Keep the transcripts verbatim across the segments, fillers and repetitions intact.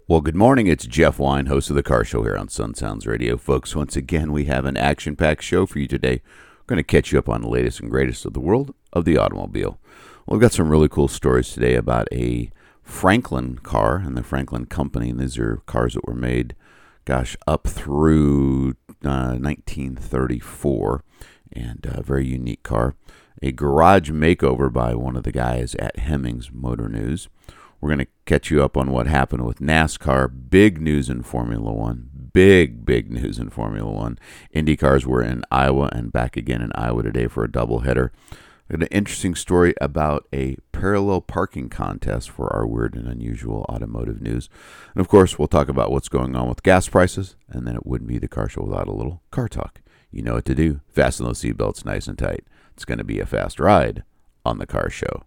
Well, good morning. It's Jeff Wine, host of The Car Show here on Sun Sounds Radio. Folks, once again, we have an action-packed show for you today. We're going to catch you up on the latest and greatest of the world of the automobile. Well, we've got some really cool stories today about a Franklin car and the Franklin Company. And these are cars that were made, gosh, up through uh, nineteen thirty-four, and a very unique car. A garage makeover by one of the guys at Hemmings Motor News. We're going to catch you up on what happened with NASCAR. Big news in Formula One. Big, big news in Formula One. Indy cars were in Iowa and back again in Iowa today for a doubleheader. An interesting story about a parallel parking contest for our weird and unusual automotive news. And of course, we'll talk about what's going on with gas prices, and then it wouldn't be the car show without a little car talk. You know what to do. Fasten those seatbelts nice and tight. It's going to be a fast ride on the car show.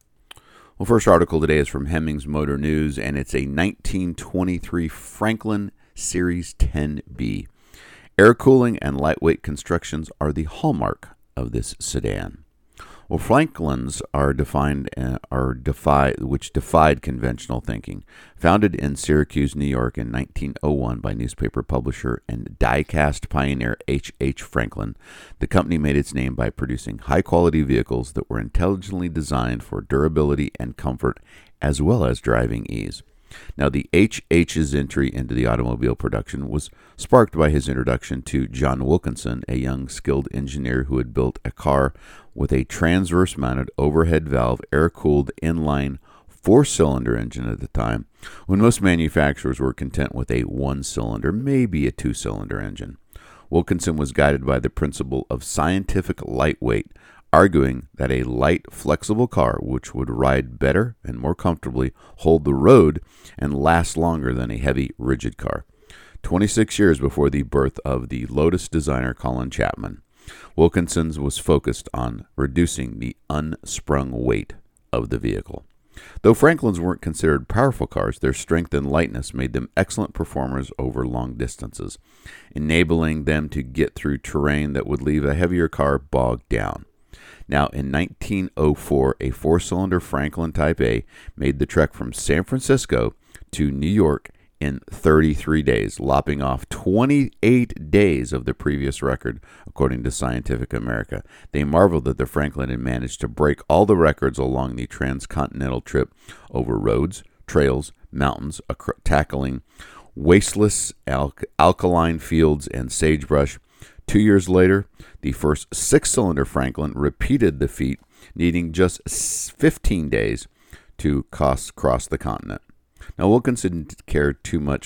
Well, first article today is from Hemmings Motor News, and it's a nineteen twenty-three Franklin Series ten B. Air cooling and lightweight constructions are the hallmark of this sedan. Well, Franklins are defined uh, are defy which defied conventional thinking. Founded in Syracuse, New York in nineteen oh one by newspaper publisher and die-cast pioneer H H Franklin, the company made its name by producing high-quality vehicles that were intelligently designed for durability and comfort as well as driving ease. Now, the H H's entry into the automobile production was sparked by his introduction to John Wilkinson, a young skilled engineer who had built a car with a transverse-mounted overhead valve air-cooled inline four-cylinder engine at the time, when most manufacturers were content with a one-cylinder, maybe a two-cylinder engine. Wilkinson was guided by the principle of scientific lightweight, arguing that a light, flexible car which would ride better and more comfortably, hold the road, and last longer than a heavy, rigid car. twenty-six years before the birth of the Lotus designer Colin Chapman, Wilkinson was focused on reducing the unsprung weight of the vehicle. Though Franklins weren't considered powerful cars, their strength and lightness made them excellent performers over long distances, enabling them to get through terrain that would leave a heavier car bogged down. Now, in nineteen oh four, a four-cylinder Franklin Type A made the trek from San Francisco to New York in thirty-three days, lopping off twenty-eight days of the previous record, according to Scientific America. They marveled that the Franklin had managed to break all the records along the transcontinental trip over roads, trails, mountains, ac- tackling wasteless al- alkaline fields and sagebrush. Two years later, the first six-cylinder Franklin repeated the feat, needing just fifteen days to cross, cross the continent. Now, Wilkinson didn't care too much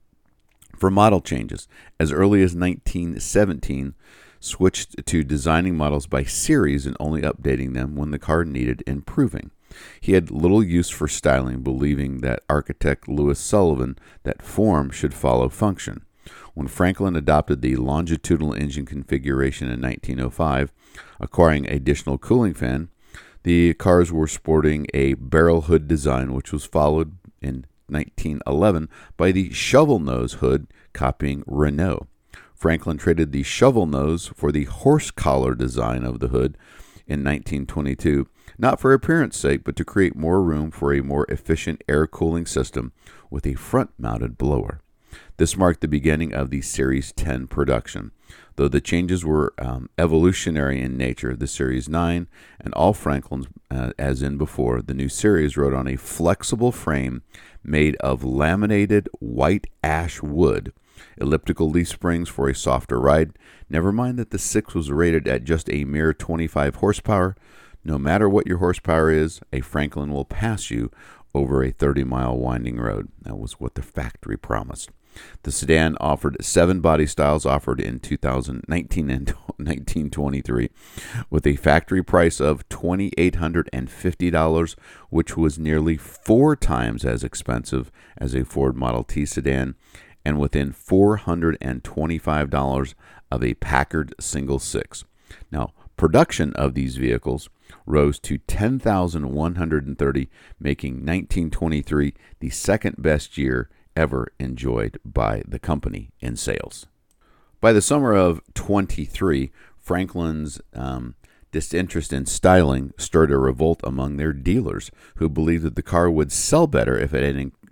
for model changes. As early as nineteen seventeen, switched to designing models by series and only updating them when the car needed improving. He had little use for styling, believing that architect Louis Sullivan that form should follow function. When Franklin adopted the longitudinal engine configuration in nineteen oh five, acquiring additional cooling fan, the cars were sporting a barrel hood design, which was followed in nineteen eleven by the shovel nose hood, copying Renault. Franklin traded the shovel nose for the horse collar design of the hood in nineteen twenty-two, not for appearance sake, but to create more room for a more efficient air cooling system with a front-mounted blower. This marked the beginning of the Series ten production. Though the changes were um, evolutionary in nature, the Series nine and all Franklins, uh, as in before, the new series rode on a flexible frame made of laminated white ash wood, elliptical leaf springs for a softer ride. Never mind that the six was rated at just a mere twenty-five horsepower. No matter what your horsepower is, a Franklin will pass you over a thirty-mile winding road. That was what the factory promised. The sedan offered seven body styles offered in two thousand nineteen and nineteen twenty-three, with a factory price of two thousand eight hundred fifty dollars, which was nearly four times as expensive as a Ford Model T sedan, and within four hundred twenty-five dollars of a Packard single six. Now, production of these vehicles rose to ten thousand one hundred thirty, making nineteen twenty-three the second best year ever enjoyed by the company in sales. By the summer of twenty-three, Franklin's um, disinterest in styling stirred a revolt among their dealers, who believed that the car would sell better if it had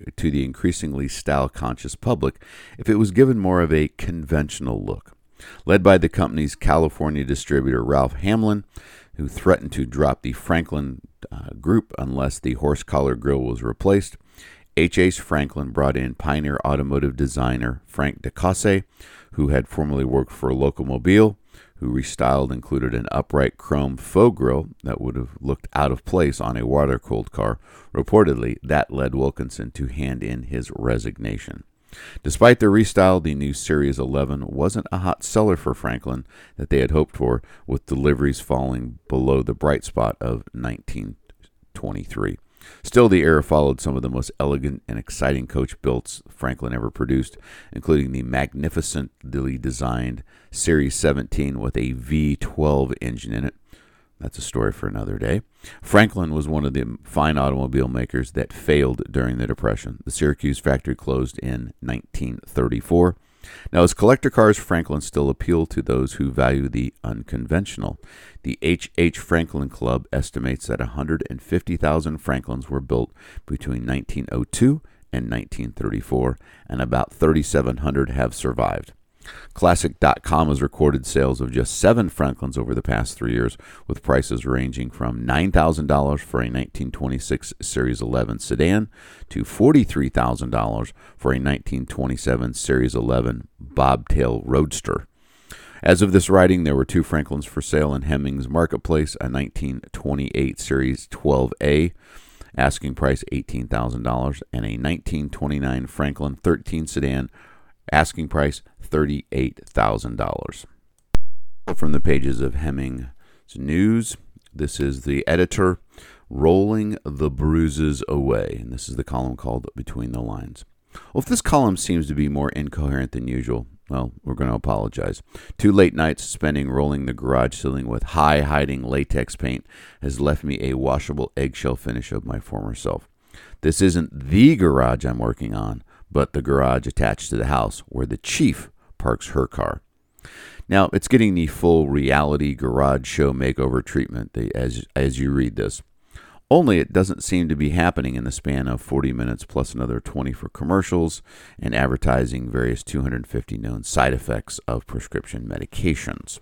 to the increasingly style-conscious public if it was given more of a conventional look. Led by the company's California distributor Ralph Hamlin, who threatened to drop the Franklin uh, group unless the horse collar grille was replaced, H H. Franklin brought in pioneer automotive designer Frank DeCaussey, who had formerly worked for Locomobile, who restyled included an upright chrome faux grille that would have looked out of place on a water-cooled car. Reportedly, that led Wilkinson to hand in his resignation. Despite the restyle, the new Series eleven wasn't a hot seller for Franklin that they had hoped for, with deliveries falling below the bright spot of nineteen twenty-three. Still, the era followed some of the most elegant and exciting coach builds Franklin ever produced, including the magnificently designed Series seventeen with a V twelve engine in it. That's a story for another day. Franklin was one of the fine automobile makers that failed during the Depression. The Syracuse factory closed in nineteen thirty-four. Now, as collector cars, Franklin still appeal to those who value the unconventional. The H H. Franklin Club estimates that one hundred fifty thousand Franklins were built between nineteen oh two and nineteen thirty-four, and about thirty-seven hundred have survived. Classic dot com has recorded sales of just seven Franklins over the past three years, with prices ranging from nine thousand dollars for a nineteen twenty-six Series eleven sedan to forty-three thousand dollars for a nineteen twenty-seven Series eleven bobtail roadster. As of this writing, there were two Franklins for sale in Hemmings Marketplace, a nineteen twenty-eight Series twelve A, asking price eighteen thousand dollars, and a nineteen twenty-nine Franklin thirteen sedan, asking price thirty-eight thousand dollars. From the pages of Hemmings News, this is the editor, Rolling the Bruises Away, and this is the column called Between the Lines. Well, if this column seems to be more incoherent than usual, well, we're going to apologize. Two late nights spending rolling the garage ceiling with high-hiding latex paint has left me a washable eggshell finish of my former self. This isn't the garage I'm working on, but the garage attached to the house where the chief parks her car. Now, it's getting the full reality garage show makeover treatment as, as you read this. Only it doesn't seem to be happening in the span of forty minutes plus another twenty for commercials and advertising various two hundred fifty known side effects of prescription medications.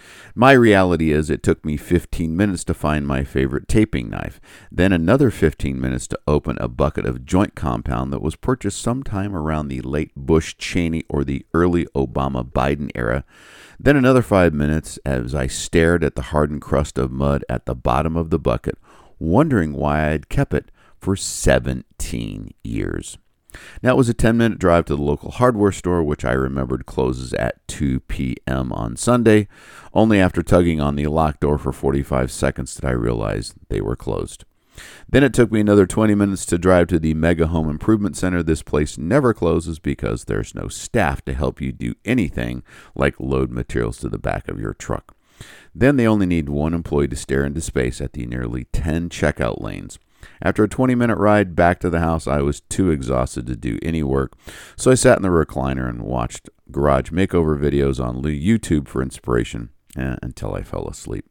My reality is it took me fifteen minutes to find my favorite taping knife, then another fifteen minutes to open a bucket of joint compound that was purchased sometime around the late Bush-Cheney or the early Obama-Biden era, then another five minutes as I stared at the hardened crust of mud at the bottom of the bucket, wondering why I had kept it for seventeen years. Now, it was a ten-minute drive to the local hardware store, which I remembered closes at two p.m. on Sunday. Only after tugging on the locked door for forty-five seconds did I realize they were closed. Then it took me another twenty minutes to drive to the Mega Home Improvement Center. This place never closes because there's no staff to help you do anything like load materials to the back of your truck. Then they only need one employee to stare into space at the nearly ten checkout lanes. After a twenty-minute ride back to the house, I was too exhausted to do any work, so I sat in the recliner and watched garage makeover videos on YouTube for inspiration eh, until I fell asleep.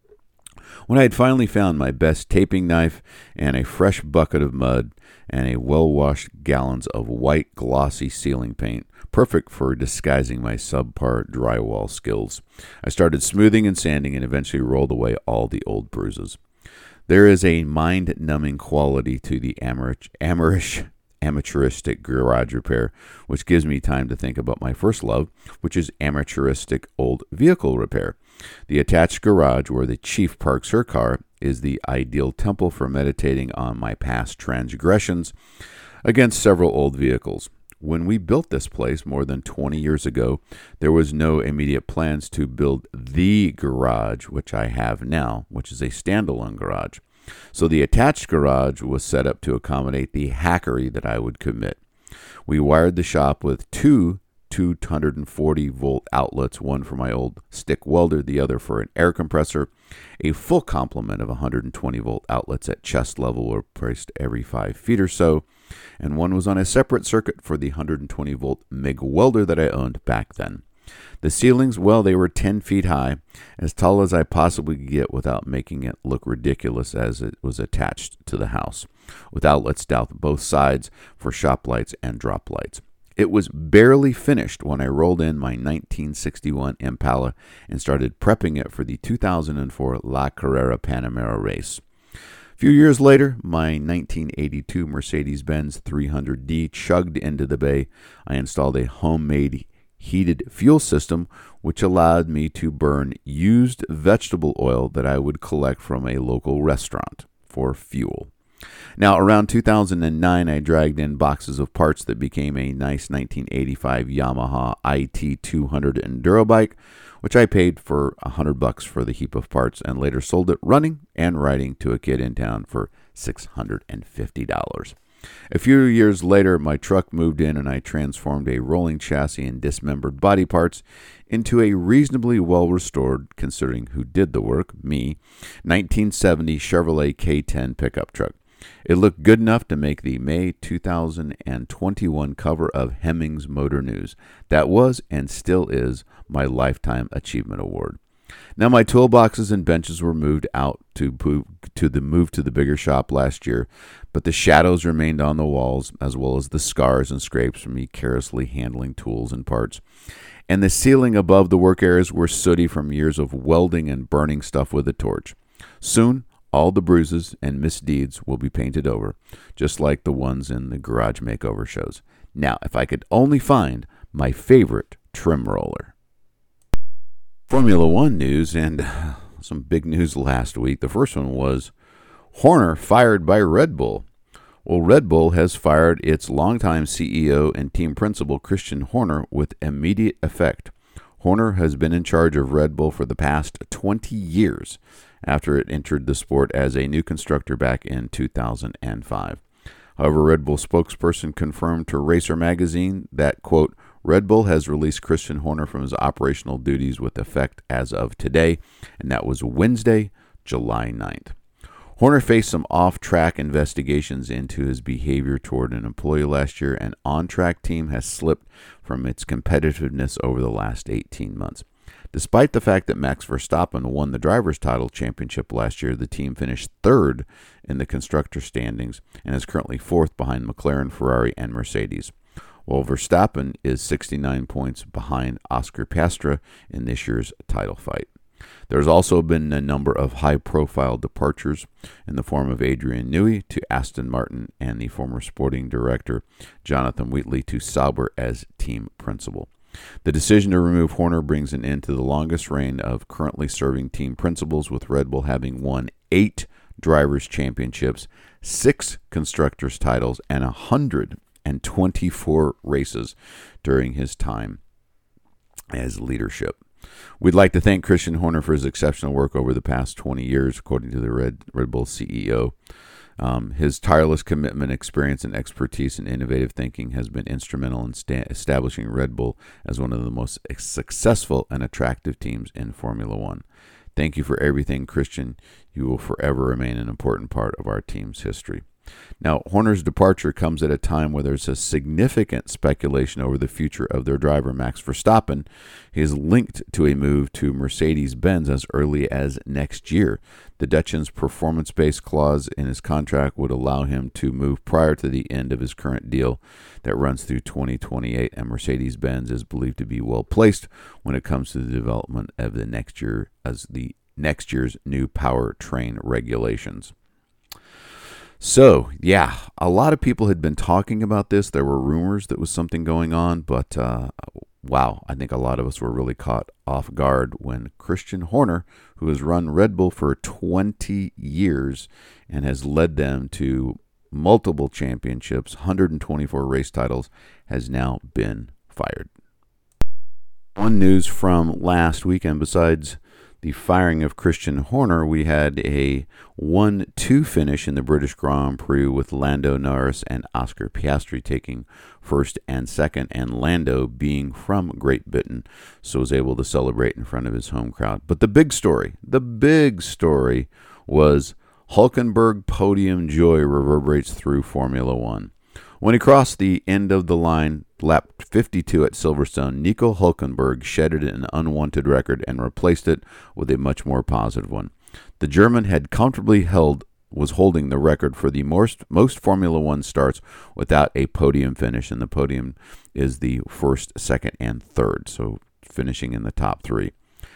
When I had finally found my best taping knife and a fresh bucket of mud and a well-washed gallons of white glossy ceiling paint, perfect for disguising my subpar drywall skills, I started smoothing and sanding and eventually rolled away all the old bruises. There is a mind-numbing quality to the amateur, amateurish, amateuristic garage repair, which gives me time to think about my first love, which is amateuristic old vehicle repair. The attached garage where the chief parks her car is the ideal temple for meditating on my past transgressions against several old vehicles. When we built this place more than twenty years ago, there was no immediate plans to build the garage, which I have now, which is a standalone garage. So the attached garage was set up to accommodate the hackery that I would commit. We wired the shop with two two hundred forty volt outlets, one for my old stick welder, the other for an air compressor. A full complement of one hundred twenty volt outlets at chest level were placed every five feet or so, and one was on a separate circuit for the one hundred twenty volt M I G welder that I owned back then. The ceilings, well, they were ten feet high, as tall as I possibly could get without making it look ridiculous as it was attached to the house, with outlets down both sides for shop lights and drop lights. It was barely finished when I rolled in my nineteen sixty-one Impala and started prepping it for the two thousand four La Carrera Panamera race. A few years later, my nineteen eighty-two Mercedes-Benz three hundred D chugged into the bay. I installed a homemade heated fuel system, which allowed me to burn used vegetable oil that I would collect from a local restaurant for fuel. Now, around two thousand nine, I dragged in boxes of parts that became a nice nineteen eighty-five Yamaha I T two hundred Enduro bike, which I paid for one hundred bucks for the heap of parts and later sold it running and riding to a kid in town for six hundred fifty dollars. A few years later, my truck moved in and I transformed a rolling chassis and dismembered body parts into a reasonably well-restored, considering who did the work, me, nineteen seventy Chevrolet K ten pickup truck. It looked good enough to make the May two thousand twenty-one cover of Hemmings Motor News. That was, and still is, my Lifetime Achievement Award. Now, my toolboxes and benches were moved out to, to the move to the bigger shop last year, but the shadows remained on the walls, as well as the scars and scrapes from me carelessly handling tools and parts. And the ceiling above the work areas were sooty from years of welding and burning stuff with a torch. Soon, all the bruises and misdeeds will be painted over, just like the ones in the garage makeover shows. Now, if I could only find my favorite trim roller. Formula One news, and some big news last week. The first one was Horner fired by Red Bull. Well, Red Bull has fired its longtime C E O and team principal, Christian Horner, with immediate effect. Horner has been in charge of Red Bull for the past twenty years after it entered the sport as a new constructor back in two thousand five. However, Red Bull spokesperson confirmed to Racer Magazine that, quote, Red Bull has released Christian Horner from his operational duties with effect as of today, and that was Wednesday, July ninth. Horner faced some off-track investigations into his behavior toward an employee last year, and on-track team has slipped from its competitiveness over the last eighteen months. Despite the fact that Max Verstappen won the Drivers' Title Championship last year, the team finished third in the constructor standings and is currently fourth behind McLaren, Ferrari, and Mercedes. While Verstappen is sixty-nine points behind Oscar Piastri in this year's title fight. There's also been a number of high-profile departures in the form of Adrian Newey to Aston Martin and the former sporting director Jonathan Wheatley to Sauber as team principal. The decision to remove Horner brings an end to the longest reign of currently serving team principals, with Red Bull having won eight drivers' championships, six constructors' titles, and one hundred twenty-four races during his time as leadership. We'd like to thank Christian Horner for his exceptional work over the past twenty years, according to the Red, Red Bull C E O. Um, his tireless commitment, experience, and expertise in innovative thinking has been instrumental in sta- establishing Red Bull as one of the most successful and attractive teams in Formula One. Thank you for everything, Christian. You will forever remain an important part of our team's history. Now, Horner's departure comes at a time where there's a significant speculation over the future of their driver, Max Verstappen. He is linked to a move to Mercedes-Benz as early as next year. The Dutchman's performance-based clause in his contract would allow him to move prior to the end of his current deal that runs through twenty twenty-eight, and Mercedes-Benz is believed to be well-placed when it comes to the development of the next year as the next year's new powertrain regulations. So, yeah, a lot of people had been talking about this. There were rumors that was something going on, but uh, wow, I think a lot of us were really caught off guard when Christian Horner, who has run Red Bull for twenty years and has led them to multiple championships, one hundred twenty-four race titles, has now been fired. One news from last weekend, besides the firing of Christian Horner, we had a one two finish in the British Grand Prix with Lando Norris and Oscar Piastri taking first and second, and Lando being from Great Britain, so was able to celebrate in front of his home crowd. But the big story, the big story was Hulkenberg podium joy reverberates through Formula One. When he crossed the end of the line, lap fifty-two at Silverstone, Nico Hülkenberg shedded an unwanted record and replaced it with a much more positive one. The German had comfortably held was holding the record for the most, most Formula One starts without a podium finish, and the podium is the first, second, and third, so finishing in the top three.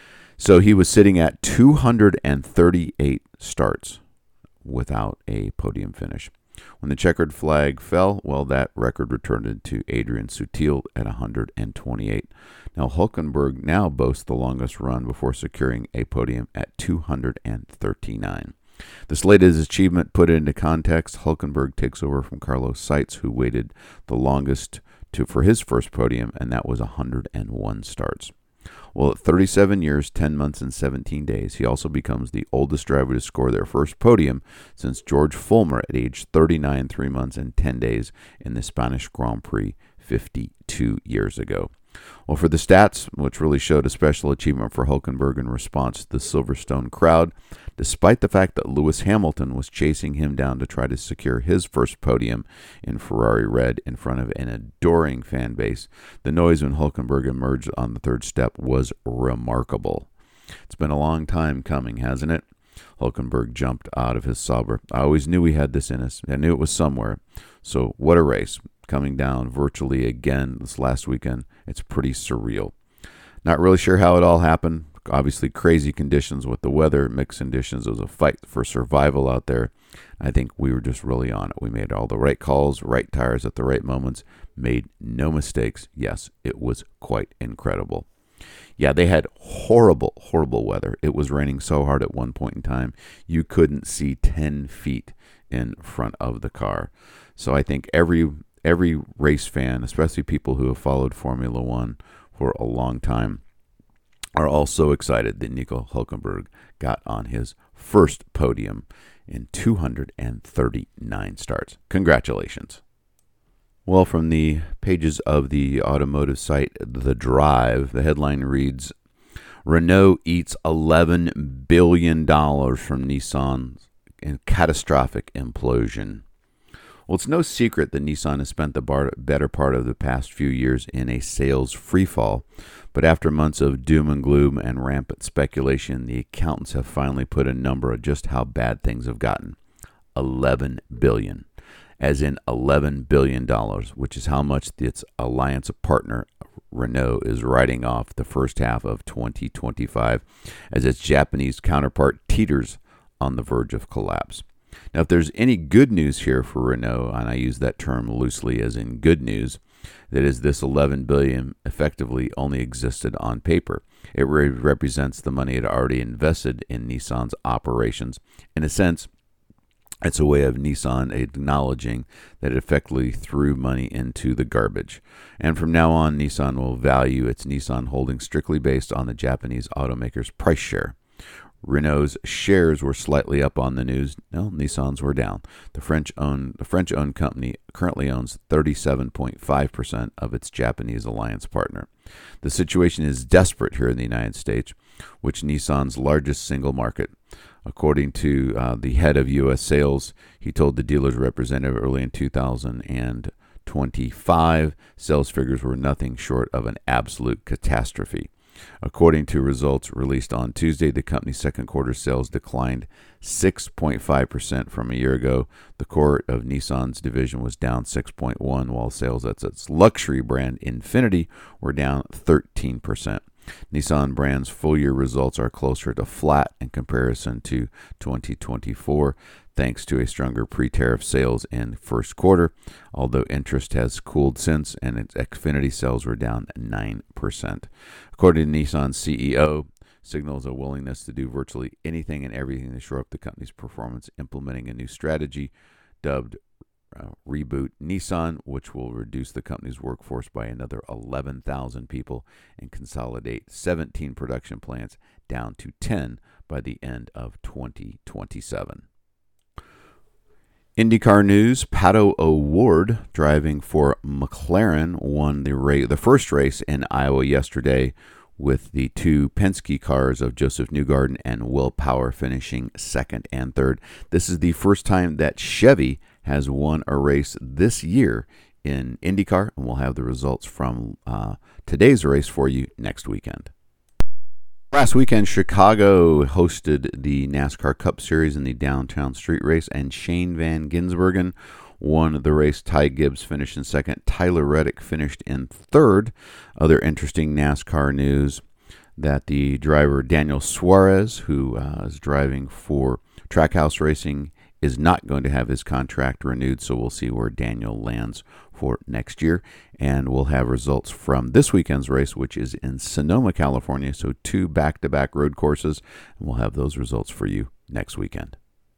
So he was sitting at two hundred thirty-eight starts without a podium finish. When the checkered flag fell, well, that record returned to Adrian Sutil at one hundred twenty-eight. Now, Hülkenberg now boasts the longest run before securing a podium at two hundred thirty-nine. This latest achievement put it into context. Hülkenberg takes over from Carlos Sainz, who waited the longest to for his first podium, and that was one hundred one starts. Well, at thirty-seven years, ten months, and seventeen days, he also becomes the oldest driver to score their first podium since George Fulmer at age thirty-nine, three months, and ten days in the Spanish Grand Prix fifty-two years ago. Well, for the stats, which really showed a special achievement for Hülkenberg in response to the Silverstone crowd, despite the fact that Lewis Hamilton was chasing him down to try to secure his first podium in Ferrari red in front of an adoring fan base, the noise when Hülkenberg emerged on the third step was remarkable. It's been a long time coming, hasn't it? Hülkenberg jumped out of his Sauber. I always knew we had this in us. I knew it was somewhere. So what a race. Coming down virtually again this last weekend. It's pretty surreal. Not really sure how it all happened. Obviously crazy conditions with the weather, mixed conditions. It was a fight for survival out there. I think we were just really on it. We made all the right calls, right tires at the right moments, made no mistakes. Yes, it was quite incredible. Yeah, they had horrible, horrible weather. It was raining so hard at one point in time, you couldn't see ten feet in front of the car. So I think every every race fan, especially people who have followed Formula One for a long time, are also excited that Nico Hülkenberg got on his first podium in two hundred thirty-nine starts. Congratulations. Well, from the pages of the automotive site The Drive, the headline reads, Renault eats eleven billion dollars from Nissan in catastrophic implosion. Well, it's no secret that Nissan has spent the bar- better part of the past few years in a sales freefall, but after months of doom and gloom and rampant speculation, the accountants have finally put a number on just how bad things have gotten. eleven billion dollars. As in eleven billion dollars, which is how much its alliance partner Renault is writing off the first half of twenty twenty-five as its Japanese counterpart teeters on the verge of collapse. Now, if there's any good news here for Renault, and I use that term loosely as in good news, that is this eleven billion dollars effectively only existed on paper. It re- represents the money it already invested in Nissan's operations. In a sense, it's a way of Nissan acknowledging that it effectively threw money into the garbage. And from now on, Nissan will value its Nissan holdings strictly based on the Japanese automaker's price share. Renault's shares were slightly up on the news. No, Nissan's were down. The French-owned the French-owned company currently owns thirty-seven point five percent of its Japanese alliance partner. The situation is desperate here in the United States, which Nissan's largest single market. According to uh, the head of U S sales, he told the dealer's representative early in two thousand twenty-five, sales figures were nothing short of an absolute catastrophe. According to results released on Tuesday, the company's second quarter sales declined six point five percent from a year ago. The core of Nissan's division was down six point one percent, while sales at its luxury brand Infiniti were down thirteen percent. Nissan brand's full-year results are closer to flat in comparison to twenty twenty-four, thanks to a stronger pre-tariff sales in first quarter, although interest has cooled since, and its Xfinity sales were down nine percent. According to Nissan's C E O, signals a willingness to do virtually anything and everything to shore up the company's performance, implementing a new strategy dubbed Uh, Reboot Nissan, which will reduce the company's workforce by another eleven thousand people and consolidate seventeen production plants down to ten by the end of twenty twenty-seven. IndyCar news, Pato O'Ward, driving for McLaren, won the, ra- the first race in Iowa yesterday with the two Penske cars of Joseph Newgarden and Will Power finishing second and third. This is the first time that Chevy has won a race this year in IndyCar, and we'll have the results from uh, today's race for you next weekend. Last weekend, Chicago hosted the NASCAR Cup Series in the Downtown Street Race, and Shane Van Gisbergen won the race. Ty Gibbs finished in second. Tyler Reddick finished in third. Other interesting NASCAR news that the driver Daniel Suarez, who uh, is driving for Trackhouse Racing, is not going to have his contract renewed, so we'll see where Daniel lands for next year. And we'll have results from this weekend's race, which is in Sonoma, California, so two back-to-back road courses, and we'll have those results for you next weekend.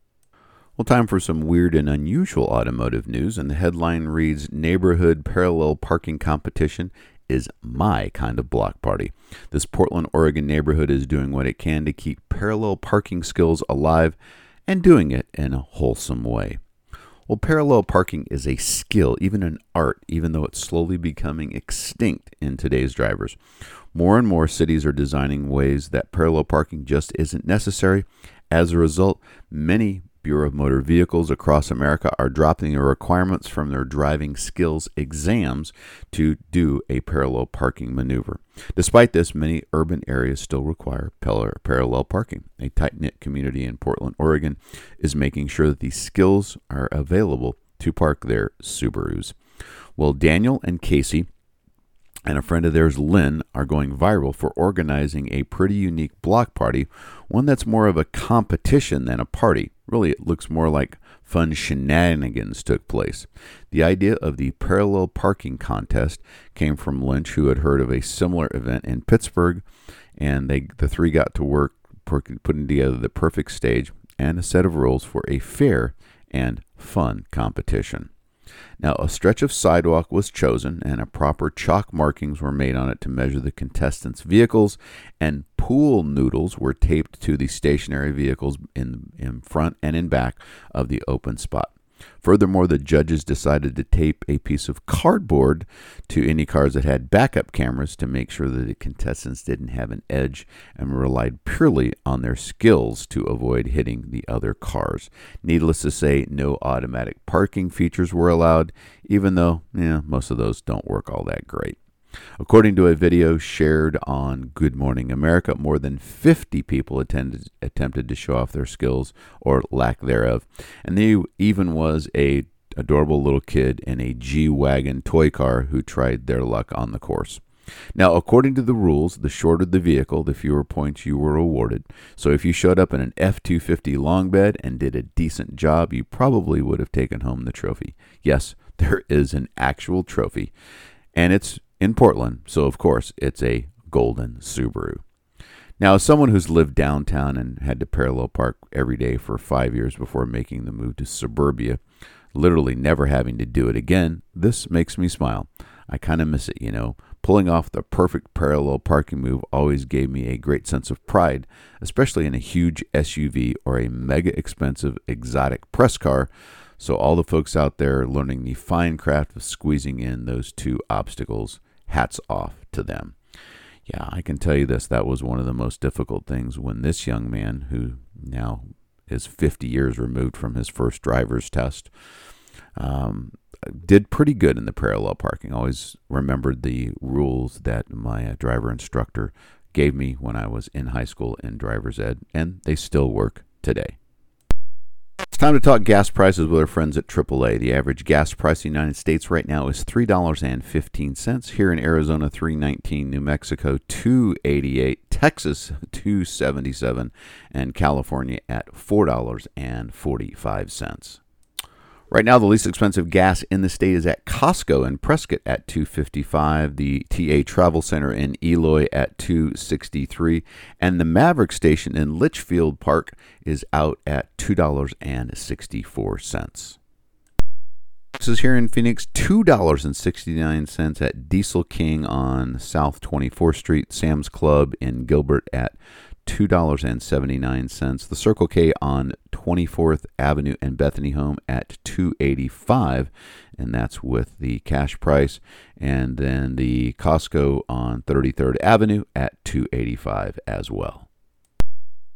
Well, time for some weird and unusual automotive news, and the headline reads, Neighborhood Parallel Parking Competition is my kind of block party. This Portland, Oregon neighborhood is doing what it can to keep parallel parking skills alive and doing it in a wholesome way. Well, parallel parking is a skill, even an art, even though it's slowly becoming extinct in today's drivers. More and more cities are designing ways that parallel parking just isn't necessary. As a result, many Bureau of Motor Vehicles across America are dropping the requirements from their driving skills exams to do a parallel parking maneuver. Despite this, many urban areas still require parallel parking. A tight-knit community in Portland, Oregon is making sure that these skills are available to park their Subarus. Well, Daniel and Casey and a friend of theirs, Lynn, are going viral for organizing a pretty unique block party, one that's more of a competition than a party. Really, it looks more like fun shenanigans took place. The idea of the parallel parking contest came from Lynch, who had heard of a similar event in Pittsburgh, and they the three got to work putting together the perfect stage and a set of rules for a fair and fun competition. Now, a stretch of sidewalk was chosen, and a proper chalk markings were made on it to measure the contestants' vehicles, and pool noodles were taped to the stationary vehicles in, in front and in back of the open spot. Furthermore, the judges decided to tape a piece of cardboard to any cars that had backup cameras to make sure that the contestants didn't have an edge and relied purely on their skills to avoid hitting the other cars. Needless to say, no automatic parking features were allowed, even though yeah, most of those don't work all that great. According to a video shared on Good Morning America, more than fifty people attended, attempted to show off their skills or lack thereof. And there even was a adorable little kid in a G-Wagon toy car who tried their luck on the course. Now, according to the rules, the shorter the vehicle, the fewer points you were awarded. So if you showed up in an F two fifty long bed and did a decent job, you probably would have taken home the trophy. Yes, there is an actual trophy, and it's in Portland, so of course it's a golden Subaru. Now, as someone who's lived downtown and had to parallel park every day for five years before making the move to suburbia, literally never having to do it again, this makes me smile. I kind of miss it, you know. Pulling off the perfect parallel parking move always gave me a great sense of pride, especially in a huge S U V or a mega expensive exotic press car. So all the folks out there learning the fine craft of squeezing in those two obstacles, hats off to them. Yeah, I can tell you this, that was one of the most difficult things when this young man, who now is fifty years removed from his first driver's test, um, did pretty good in the parallel parking. Always remembered the rules that my uh, driver instructor gave me when I was in high school in driver's ed, and they still work today. It's time to talk gas prices with our friends at triple A. The average gas price in the United States right now is three dollars and fifteen cents. Here in Arizona, three dollars and nineteen cents. New Mexico, two dollars and eighty-eight cents. Texas, two dollars and seventy-seven cents. And California at four dollars and forty-five cents. Right now, the least expensive gas in the state is at Costco in Prescott at two dollars and fifty-five cents, the T A Travel Center in Eloy at two dollars and sixty-three cents, and the Maverick Station in Litchfield Park is out at two dollars and sixty-four cents. This is here in Phoenix, two dollars and sixty-nine cents at Diesel King on South twenty-fourth Street, Sam's Club in Gilbert at two dollars and seventy-nine cents. The Circle K on twenty-fourth Avenue and Bethany Home at two dollars and eighty-five cents, and that's with the cash price. And then the Costco on thirty-third Avenue at two dollars and eighty-five cents as well.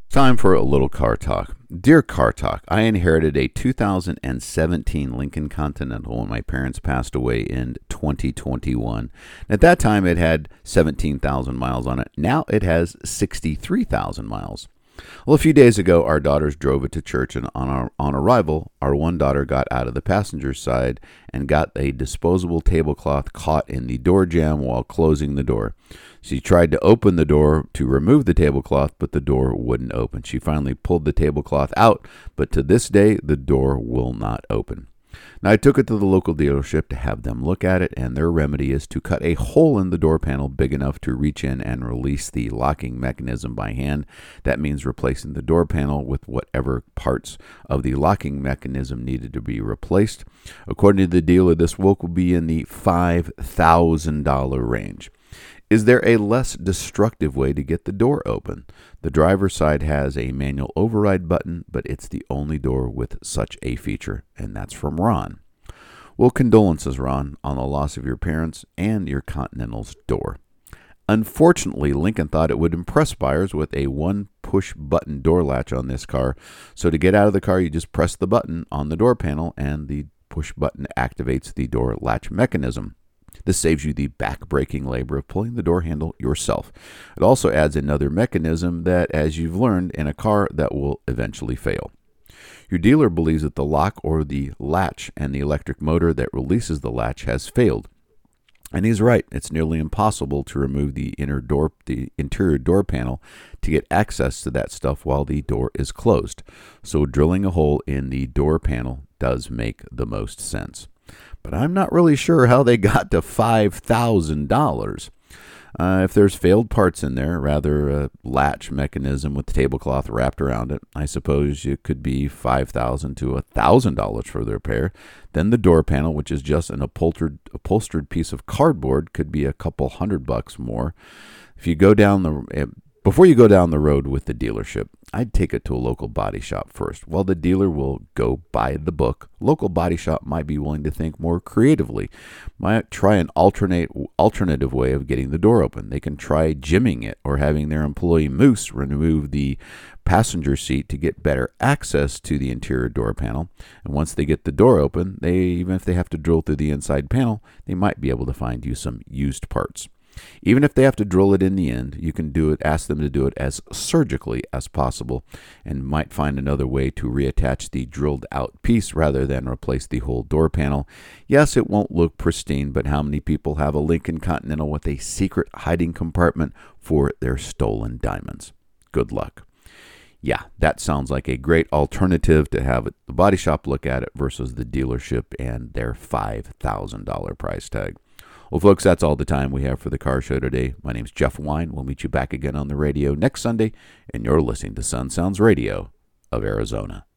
Time for a little car talk. Dear Car Talk, I inherited a two thousand seventeen Lincoln Continental when my parents passed away in twenty twenty-one. At that time, it had seventeen thousand miles on it. Now it has sixty-three thousand miles. Well, a few days ago, our daughters drove it to church, and on our on arrival, our one daughter got out of the passenger side and got a disposable tablecloth caught in the door jamb while closing the door. She tried to open the door to remove the tablecloth, but the door wouldn't open. She finally pulled the tablecloth out, but to this day, the door will not open. Now, I took it to the local dealership to have them look at it, and their remedy is to cut a hole in the door panel big enough to reach in and release the locking mechanism by hand. That means replacing the door panel with whatever parts of the locking mechanism needed to be replaced. According to the dealer, this work will be in the five thousand dollars range. Is there a less destructive way to get the door open? The driver's side has a manual override button, but it's the only door with such a feature, and that's from Ron. Well, condolences, Ron, on the loss of your parents and your Continental's door. Unfortunately, Lincoln thought it would impress buyers with a one-push-button door latch on this car. So to get out of the car, you just press the button on the door panel, and the push button activates the door latch mechanism. This saves you the back-breaking labor of pulling the door handle yourself. It also adds another mechanism that, as you've learned, in a car that will eventually fail. Your dealer believes that the lock or the latch and the electric motor that releases the latch has failed. And he's right. It's nearly impossible to remove the inner door, the interior door panel to get access to that stuff while the door is closed. So drilling a hole in the door panel does make the most sense. But I'm not really sure how they got to five thousand dollars. Uh, if there's failed parts in there, rather a latch mechanism with the tablecloth wrapped around it, I suppose it could be five thousand dollars to one thousand dollars for the repair. Then the door panel, which is just an upholstered, upholstered piece of cardboard, could be a couple hundred bucks more. If you go down the... Before you go down the road with the dealership, I'd take it to a local body shop first. While the dealer will go buy the book, local body shop might be willing to think more creatively, might try an alternate alternative way of getting the door open. They can try jimming it or having their employee Moose remove the passenger seat to get better access to the interior door panel. And once they get the door open, they even if they have to drill through the inside panel, they might be able to find you some used parts. Even if they have to drill it in the end, you can do it, ask them to do it as surgically as possible, and might find another way to reattach the drilled out piece rather than replace the whole door panel. Yes, it won't look pristine, but how many people have a Lincoln Continental with a secret hiding compartment for their stolen diamonds? Good luck. Yeah, that sounds like a great alternative to have the body shop look at it versus the dealership and their five thousand dollars price tag. Well, folks, that's all the time we have for the car show today. My name's Jeff Wine. We'll meet you back again on the radio next Sunday, and you're listening to Sun Sounds Radio of Arizona.